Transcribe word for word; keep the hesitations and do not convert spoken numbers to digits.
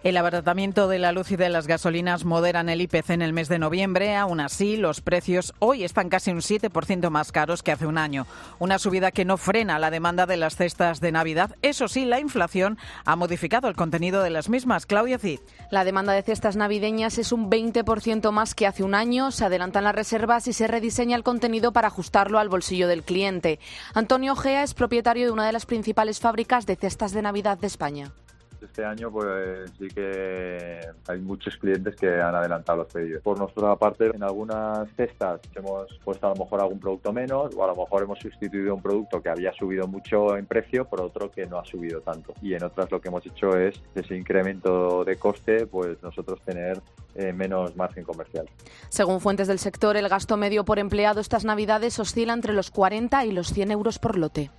El abaratamiento de la luz y de las gasolinas moderan el I P C en el mes de noviembre. Aún así, los precios hoy están casi un siete por ciento más caros que hace un año. Una subida que no frena la demanda de las cestas de Navidad. Eso sí, la inflación ha modificado el contenido de las mismas. Claudia Cid. La demanda de cestas navideñas es un veinte por ciento más que hace un año. Se adelantan las reservas y se rediseña el contenido para ajustarlo al bolsillo del cliente. Antonio Gea es propietario de una de las principales fábricas de cestas de Navidad de España. Este año pues sí que hay muchos clientes que han adelantado los pedidos. Por nuestra parte, en algunas cestas hemos puesto a lo mejor algún producto menos, o a lo mejor hemos sustituido un producto que había subido mucho en precio por otro que no ha subido tanto. Y en otras lo que hemos hecho es ese incremento de coste, pues nosotros tener eh, menos margen comercial. Según fuentes del sector, el gasto medio por empleado estas Navidades oscila entre los cuarenta y los cien euros por lote.